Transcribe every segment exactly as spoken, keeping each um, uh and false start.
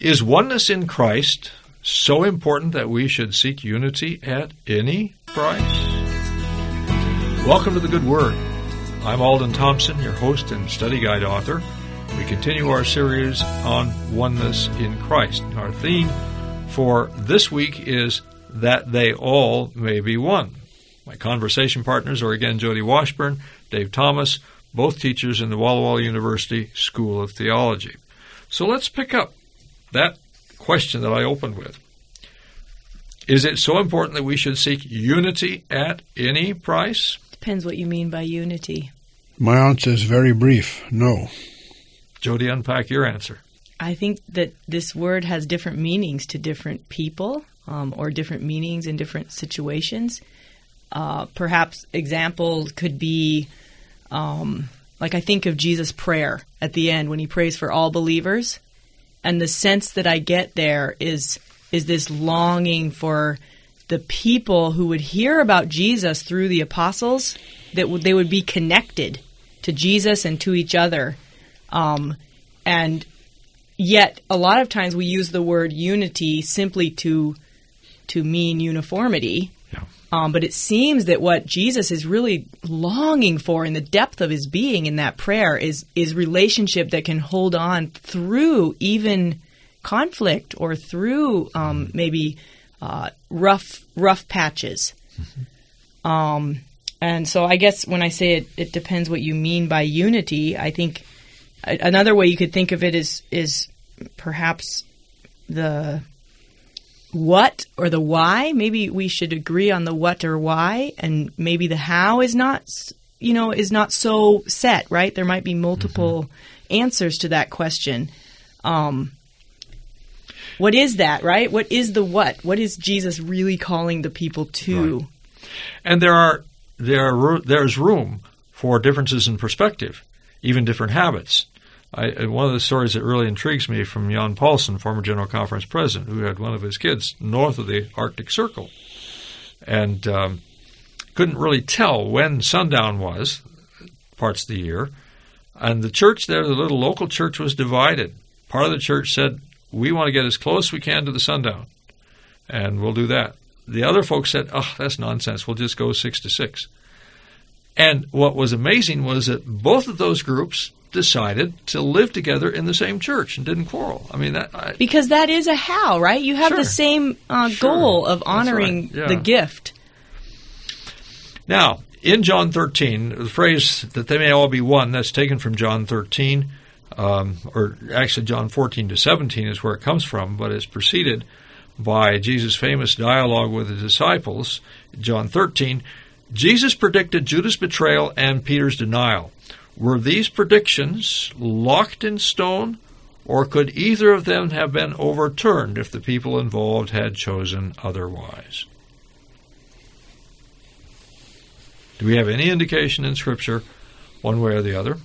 Is oneness in Christ so important that we should seek unity at any price? Welcome to the Good Word. I'm Alden Thompson, your host and study guide author. We continue our series on oneness in Christ. Our theme for this week is that they all may be one. My conversation partners are again Jody Washburn, Dave Thomas, both teachers in the Walla Walla University School of Theology. So let's pick up that question that I opened with. Is it so important that we should seek unity at any price? Depends what you mean by unity. My answer is very brief, no. Jody, unpack your answer. I think that this word has different meanings to different people, um, or different meanings in different situations. Uh, perhaps example could be, um, like I think of Jesus' prayer at the end when he prays for all believers. And the sense that I get there is is this longing for the people who would hear about Jesus through the apostles, that w- they would be connected to Jesus and to each other. Um, and yet, a lot of times we use the word unity simply to to mean uniformity. Yeah. Um, but it seems that what Jesus is really longing for in the depth of his being in that prayer is is relationship that can hold on through even conflict or through um, maybe uh, rough rough patches. Mm-hmm. Um, and so I guess when I say it, it depends what you mean by unity. I think a- another way you could think of it is is perhaps the what or the why. Maybe we should agree on the what or why, and maybe the how is not, you know, is not so set, right? There might be multiple mm-hmm. answers to that question. Um, what is that, right? What is the what? What is Jesus really calling the people to? Right. And there are there are, there's room for differences in perspective, even different habits. I, one of the stories that really intrigues me from Jan Paulsen, former General Conference president, who had one of his kids north of the Arctic Circle, and um, couldn't really tell when sundown was, parts of the year. And the church there, the little local church, was divided. Part of the church said, we want to get as close as we can to the sundown, and we'll do that. The other folks said, oh, that's nonsense. We'll just go six to six. And what was amazing was that both of those groups decided to live together in the same church and didn't quarrel. I mean, that I, because that is a how, right? You have sure, the same uh, sure. goal of honoring right. yeah. the gift. Now, in John thirteen, the phrase that they may all be one, that's taken from John thirteen, um, or actually John fourteen to seventeen is where it comes from, but it's preceded by Jesus' famous dialogue with the disciples. John thirteen, Jesus predicted Judas' betrayal and Peter's denial. Were these predictions locked in stone, or could either of them have been overturned if the people involved had chosen otherwise? Do we have any indication in Scripture one way or the other?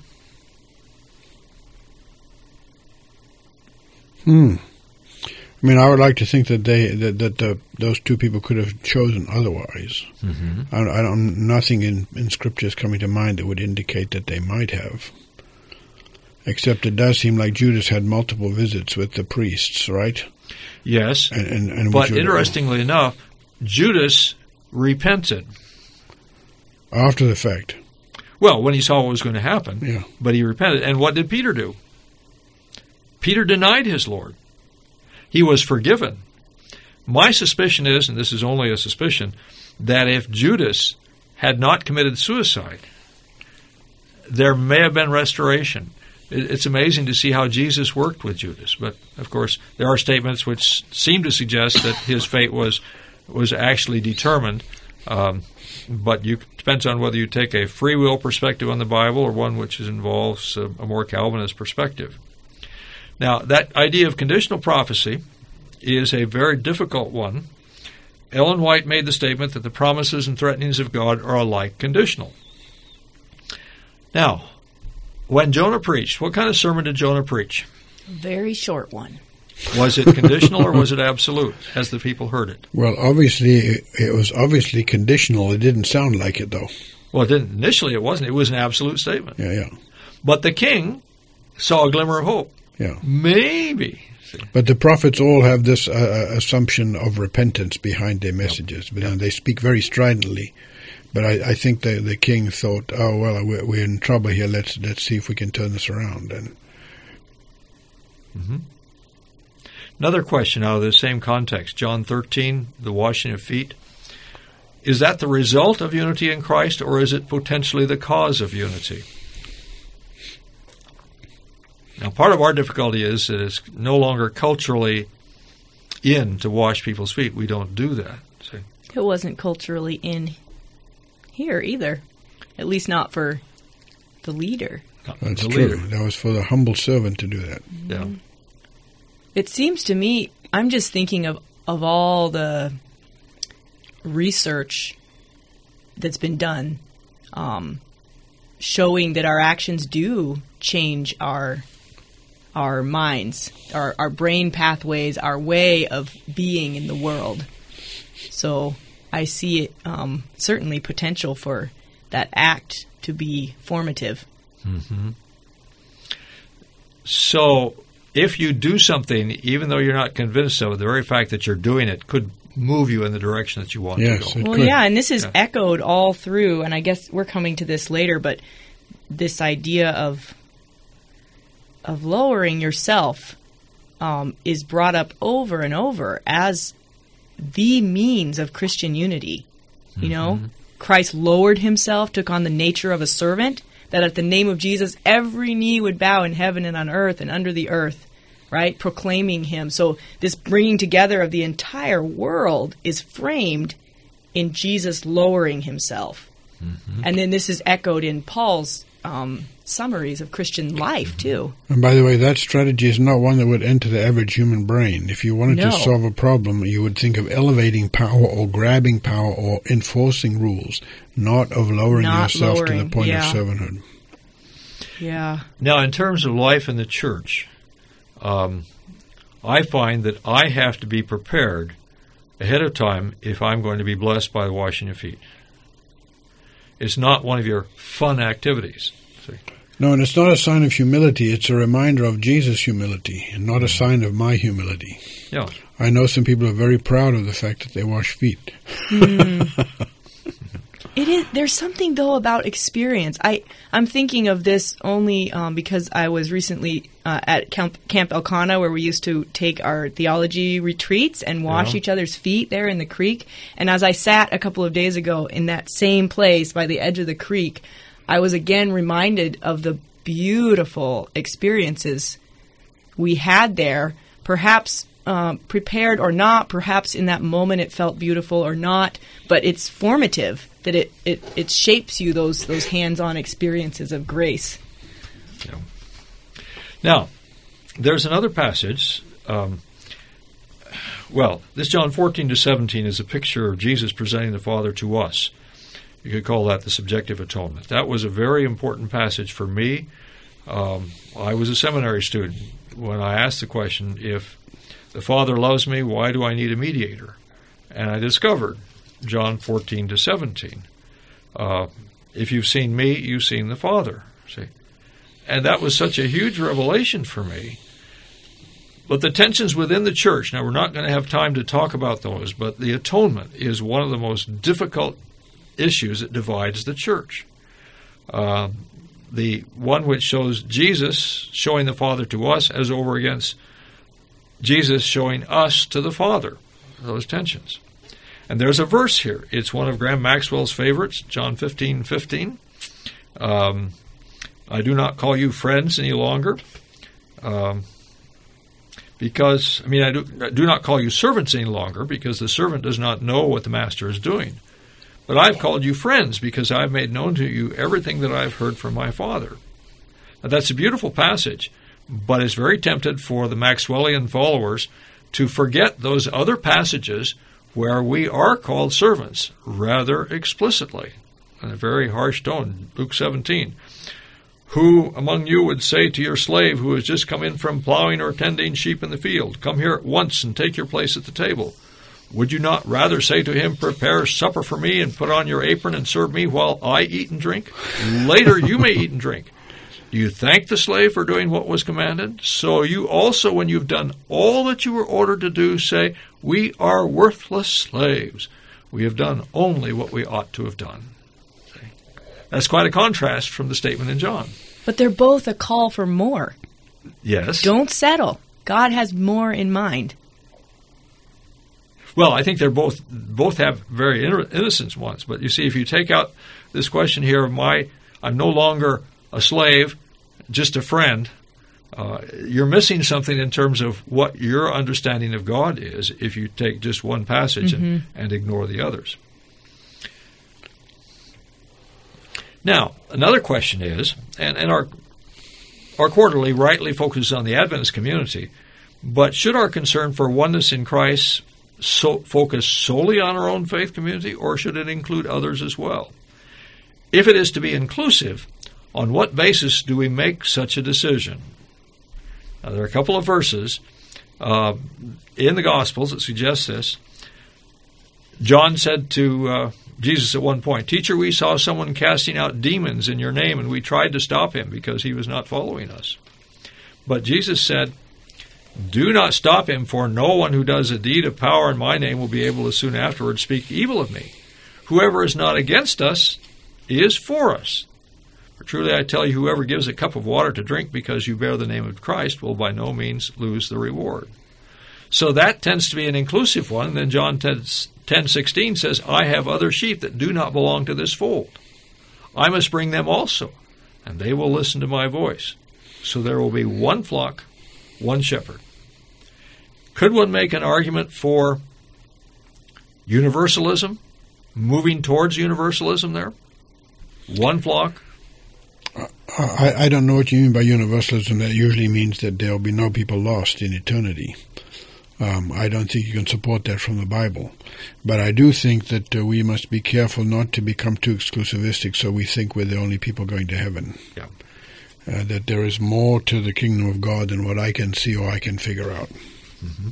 Hmm. I mean, I would like to think that they that, that the, those two people could have chosen otherwise. Mm-hmm. I, I don't. Nothing in, in Scripture is coming to mind that would indicate that they might have. Except it does seem like Judas had multiple visits with the priests, right? Yes, and, and, and but interestingly have, enough, Judas repented after the fact. Well, when he saw what was going to happen, yeah. But he repented. And what did Peter do? Peter denied his Lord. He was forgiven. My suspicion is, and this is only a suspicion, that if Judas had not committed suicide, there may have been restoration. It's amazing to see how Jesus worked with Judas. But, of course, there are statements which seem to suggest that his fate was was actually determined. Um, but it depends on whether you take a free will perspective on the Bible or one which involves a, a more Calvinist perspective. Now, that idea of conditional prophecy is a very difficult one. Ellen White made the statement that the promises and threatenings of God are alike conditional. Now, when Jonah preached, what kind of sermon did Jonah preach? A very short one. Was it conditional or was it absolute, as the people heard it? Well, obviously, it, it was obviously conditional. It didn't sound like it, though. Well, it didn't. Initially, it wasn't. It was an absolute statement. Yeah, yeah. But the king saw a glimmer of hope. Yeah. Maybe See? But the prophets all have this uh, assumption of repentance behind their messages, but Yep. and they speak very stridently. But I, I think the the king thought, oh well, we're, we're in trouble here. Let's let's see if we can turn this around. And Mm-hmm. Another question out of the same context, John thirteen, the washing of feet. Is that the result of unity in Christ, or is it potentially the cause of unity? Now, part of our difficulty is that it's no longer culturally in to wash people's feet. We don't do that. See? It wasn't culturally in here either, at least not for the leader. Not that's the true. leader. That was for the humble servant to do that. Yeah. It seems to me, I'm just thinking of, of all the research that's been done um, showing that our actions do change our our minds, our, our brain pathways, our way of being in the world. So I see it um, certainly potential for that act to be formative. Mm-hmm. So if you do something, even though you're not convinced of it, the very fact that you're doing it could move you in the direction that you want Yes, to it go. Well, could. yeah, and this is Yeah. echoed all through, and I guess we're coming to this later, but this idea of of lowering yourself um, is brought up over and over as the means of Christian unity. You know, Christ lowered himself, took on the nature of a servant, that at the name of Jesus, every knee would bow in heaven and on earth and under the earth, right? Proclaiming him. So this bringing together of the entire world is framed in Jesus lowering himself. Mm-hmm. And then this is echoed in Paul's um, summaries of Christian life, too. And by the way, that strategy is not one that would enter the average human brain. If you wanted No. to solve a problem, you would think of elevating power or grabbing power or enforcing rules, not of lowering Not yourself to lowering, the point yeah. of servanthood. Yeah. Now, in terms of life in the church, um, I find that I have to be prepared ahead of time if I'm going to be blessed by the washing of feet. It's not one of your fun activities. See? No, and it's not a sign of humility. It's a reminder of Jesus' humility and not a sign of my humility. Yeah. I know some people are very proud of the fact that they wash feet. It is. There's something though about experience. I I'm thinking of this only um, because I was recently uh, at Camp, Camp Elkanah, where we used to take our theology retreats and wash Yeah. each other's feet there in the creek. And as I sat a couple of days ago in that same place by the edge of the creek, I was again reminded of the beautiful experiences we had there. Perhaps um, prepared or not, perhaps in that moment it felt beautiful or not, but it's formative. That it, it, it shapes you, those those hands-on experiences of grace. Yeah. Now, there's another passage. Um, well, this John fourteen to seventeen is a picture of Jesus presenting the Father to us. You could call that the subjective atonement. That was a very important passage for me. Um, I was a seminary student when I asked the question, if the Father loves me, why do I need a mediator? And I discovered John fourteen to seventeen. Uh, if you've seen me, you've seen the Father. See, and that was such a huge revelation for me. But the tensions within the church, now we're not going to have time to talk about those, but the atonement is one of the most difficult issues that divides the church. Uh, the one which shows Jesus showing the Father to us as over against Jesus showing us to the Father. Those tensions. And there's a verse here. It's one of Graham Maxwell's favorites, John fifteen fifteen. Um, I do not call you friends any longer, um, because, I mean, I do, I do not call you servants any longer, because the servant does not know what the master is doing. But I've called you friends, because I've made known to you everything that I've heard from my Father. Now, that's a beautiful passage, but it's very tempted for the Maxwellian followers to forget those other passages where we are called servants rather explicitly, in a very harsh tone. Luke seventeen. Who among you would say to your slave who has just come in from plowing or tending sheep in the field, come here at once and take your place at the table? Would you not rather say to him, prepare supper for me and put on your apron and serve me while I eat and drink? Later you may eat and drink. Do you thank the slave for doing what was commanded? So you also, when you've done all that you were ordered to do, say, we are worthless slaves. We have done only what we ought to have done. See? That's quite a contrast from the statement in John. But they're both a call for more. Yes. Don't settle. God has more in mind. Well, I think they're both both have very innocent ones. But you see, if you take out this question here of my, I'm no longer a slave, just a friend, uh, you're missing something in terms of what your understanding of God is if you take just one passage mm-hmm. and, and ignore the others. Now, another question is, and, and our our quarterly rightly focuses on the Adventist community, but should our concern for oneness in Christ so focus solely on our own faith community, or should it include others as well? If it is to be inclusive, on what basis do we make such a decision? Now, there are a couple of verses uh, in the Gospels that suggest this. John said to uh, Jesus at one point, "Teacher, we saw someone casting out demons in your name, and we tried to stop him because he was not following us." But Jesus said, "Do not stop him, for no one who does a deed of power in my name will be able to soon afterwards speak evil of me. Whoever is not against us is for us. For truly I tell you, whoever gives a cup of water to drink because you bear the name of Christ will by no means lose the reward." So that tends to be an inclusive one. Then John ten sixteen says, "I have other sheep that do not belong to this fold. I must bring them also, and they will listen to my voice. So there will be one flock, one shepherd." Could one make an argument for universalism, moving towards universalism there? One flock? I, I don't know what you mean by universalism. That usually means that there will be no people lost in eternity. Um, I don't think you can support that from the Bible. But I do think that uh, we must be careful not to become too exclusivistic so we think we're the only people going to heaven. Yeah. Uh, that there is more to the kingdom of God than what I can see or I can figure out. Mm-hmm.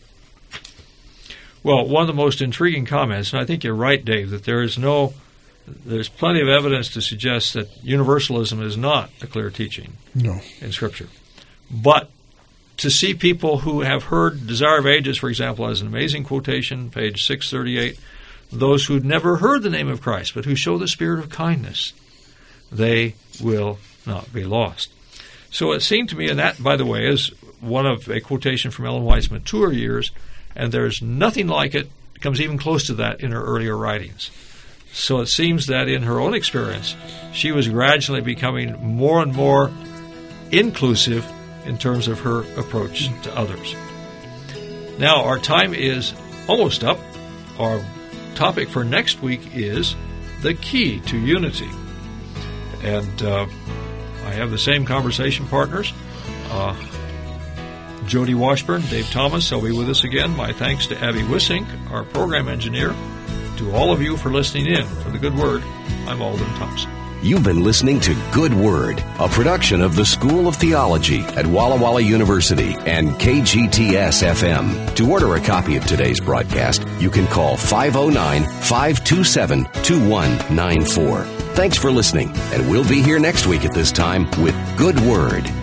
Well, one of the most intriguing comments, and I think you're right, Dave, that there is no, there's plenty of evidence to suggest that universalism is not a clear teaching no. in Scripture. But to see people who have heard Desire of Ages, for example, as an amazing quotation, page six thirty-eight, those who'd never heard the name of Christ, but who show the spirit of kindness, they will not be lost. So it seemed to me, and that, by the way, is one of a quotation from Ellen White's mature years, and there's nothing like it, comes even close to that in her earlier writings. So it seems that in her own experience, she was gradually becoming more and more inclusive in terms of her approach to others. Now, our time is almost up. Our topic for next week is the key to unity. And uh, I have the same conversation partners. Uh, Jody Washburn, Dave Thomas, they'll be with us again. My thanks to Abby Wissink, our program engineer. To all of you for listening in. For the Good Word, I'm Alden Thompson. You've been listening to Good Word, a production of the School of Theology at Walla Walla University and K G T S F M. To order a copy of today's broadcast, you can call five oh nine, five two seven, two one nine four. Thanks for listening, and we'll be here next week at this time with Good Word.